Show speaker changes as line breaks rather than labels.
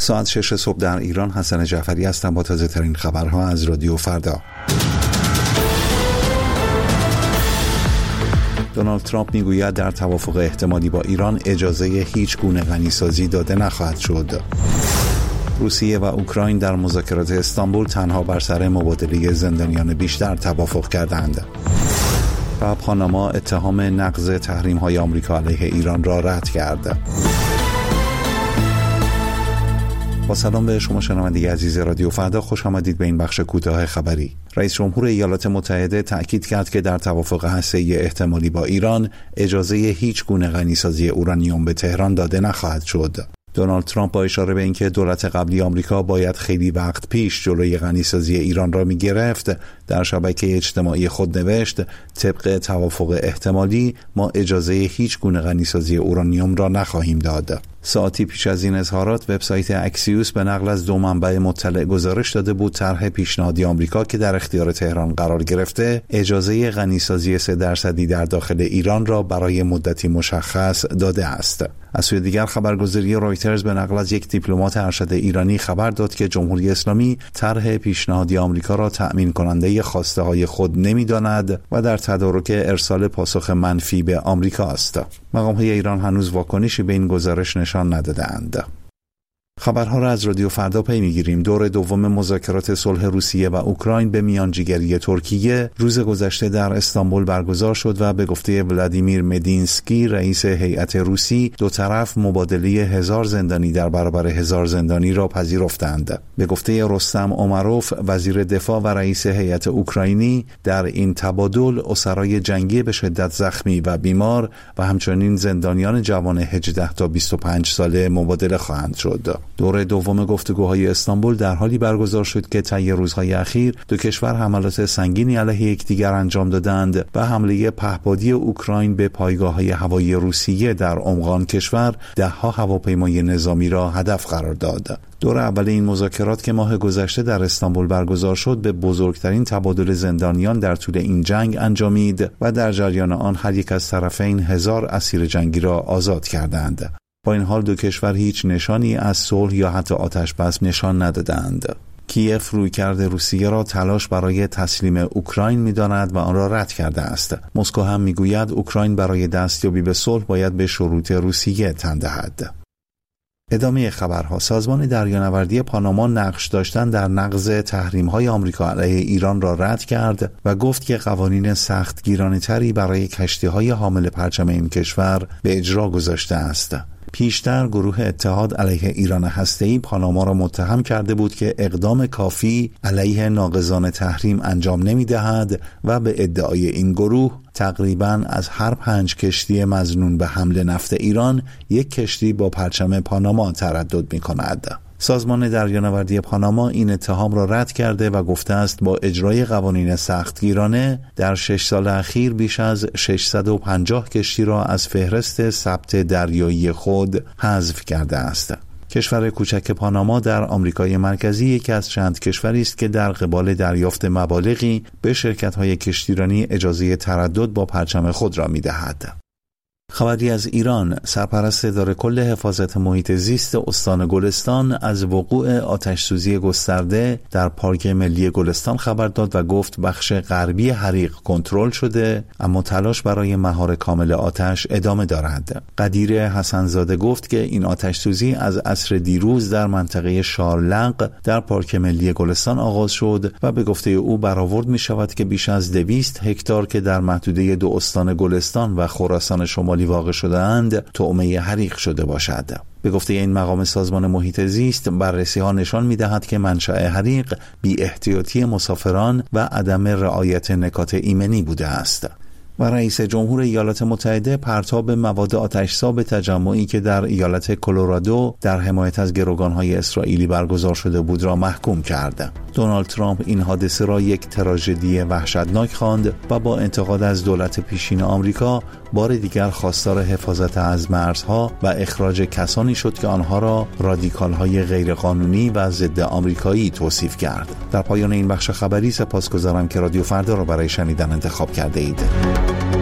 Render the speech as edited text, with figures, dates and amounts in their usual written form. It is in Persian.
ساعت 6 صبح در ایران. حسن جعفری هستم با تازه ترین خبرها از رادیو فردا. دونالد ترامپ میگوید در توافق احتمالی با ایران اجازه هیچ گونه غنیسازی داده نخواهد شد. روسیه و اوکراین در مذاکرات استانبول تنها بر سر مبادله زندانیان بیشتر توافق کردند. و پاناما اتهام نقض تحریم‌های آمریکا علیه ایران را رد کرد. با سلام به شما شنونده عزیز رادیو فردا، خوش آمدید به این بخش کوتاه خبری. رئیس جمهور ایالات متحده تأکید کرد که در توافق هسته‌ای احتمالی با ایران اجازه هیچ گونه غنیسازی اورانیوم به تهران داده نخواهد شد. دونالد ترامپ با اشاره به اینکه دولت قبلی آمریکا باید خیلی وقت پیش جلوی غنیسازی ایران را می‌گرفت، در شبکه اجتماعی خود نوشت طبق توافق احتمالی ما اجازه هیچ گونه غنیسازی اورانیوم را نخواهیم داد. ساعتی پیش از این اظهارات وبسایت اکسیوس به نقل از 2 منبع مطلع گزارش داده بود طرح پیشنهادی آمریکا که در اختیار تهران قرار گرفته اجازه غنیسازی 3% در داخل ایران را برای مدتی مشخص داده است. از سوی دیگر خبرگزاری رویترز به نقل از یک دیپلمات ارشد ایرانی خبر داد که جمهوری اسلامی طرح پیشنهادی آمریکا را تأمین کننده خواسته های خود نمی‌داند و در تدارک ارسال پاسخ منفی به آمریکا است. مقام‌های ایران هنوز واکنشی به این گزارش نشان ندادند. خبرها را از رادیو فردا پی می‌گیریم. دور دوم مذاکرات صلح روسیه و اوکراین به میانجیگری ترکیه روز گذشته در استانبول برگزار شد و به گفته ولادیمیر مدینسکی رئیس هیئت روسی، دو طرف مبادله 1000 زندانی در برابر 1000 زندانی را پذیرفتند. به گفته رستم اومروف وزیر دفاع و رئیس هیئت اوکراینی، در این تبادل اسرای جنگی به شدت زخمی و بیمار و همچنین زندانیان جوان 18 تا 25 ساله مبادله خواهند شد. دور دوم گفتگوهای استانبول در حالی برگزار شد که طی روزهای اخیر دو کشور حملات سنگینی علیه یکدیگر انجام دادند و حمله پهپادی اوکراین به پایگاه‌های هوایی روسیه در عمق آن کشور 10 هواپیمای نظامی را هدف قرار داد. دور اول این مذاکرات که ماه گذشته در استانبول برگزار شد به بزرگترین تبادل زندانیان در طول این جنگ انجامید و در جریان آن هر یک از طرفین 1000 اسیر جنگی را آزاد کردند. با این حال دو کشور هیچ نشانی از صلح یا حتی آتش‌بس نشان ندادند. کیف رویکرد روسیه را تلاش برای تسلیم اوکراین می‌داند و آن را رد کرده است. مسکو هم می‌گوید اوکراین برای دستیابی به صلح باید به شروط روسیه تن دهد. ادامه خبرها. سازمان دریانوردی پاناما نقش داشتن در نقض تحریم‌های آمریکا علیه ایران را رد کرد و گفت که قوانین سختگیرانه‌تری برای کشتی‌های حامل پرچم این کشور به اجرا گذاشته است. پیشتر گروه اتحاد علیه ایران هسته‌ای پاناما را متهم کرده بود که اقدام کافی علیه ناقضان تحریم انجام نمی‌دهد و به ادعای این گروه تقریباً از هر 5 کشتی مظنون به حمل نفت ایران یک کشتی با پرچم پاناما تردد می‌کند. سازمان دریانوردی پاناما این اتهام را رد کرده و گفته است با اجرای قوانین سختگیرانه در 6 سال اخیر بیش از 650 کشتی را از فهرست ثبت دریایی خود حذف کرده است. کشور کوچک پاناما در آمریکای مرکزی یکی از چند کشوری است که در قبال دریافت مبالغی به شرکت‌های کشتیرانی اجازه تردد با پرچم خود را می‌دهد. خبری از ایران. سرپرست اداره کل حفاظت محیط زیست استان گلستان از وقوع آتش‌سوزی گسترده در پارک ملی گلستان خبر داد و گفت بخش غربی حریق کنترل شده اما تلاش برای مهار کامل آتش ادامه دارد. قدیر حسنزاده گفت که این آتش‌سوزی از عصر دیروز در منطقه شارلق در پارک ملی گلستان آغاز شد و به گفته او برآورد می شود که بیش از 200 هکتار که در محدوده 2 استان گلستان و خراسان شمالی واقع شده‌اند طعمه حریق شده باشد. به گفته این مقام سازمان محیط زیست بررسی‌ها نشان می‌دهد که منشأ حریق بی احتیاطی مسافران و عدم رعایت نکات ایمنی بوده است. و رئیس جمهور ایالات متحده پرتاب مواد آتش‌زا به تجمعی که در ایالت کلرادو در حمایت از گروگان‌های اسرائیلی برگزار شده بود را محکوم کرد. دونالد ترامپ این حادثه را یک تراژدی وحشتناک خواند و با انتقاد از دولت پیشین آمریکا بار دیگر خواستار حفاظت از مرزها و اخراج کسانی شد که آنها را رادیکال‌های غیرقانونی و ضد آمریکایی توصیف کرد. در پایان این بخش خبری سپاسگزارم که رادیو فردا را برای شنیدن انتخاب کرده اید.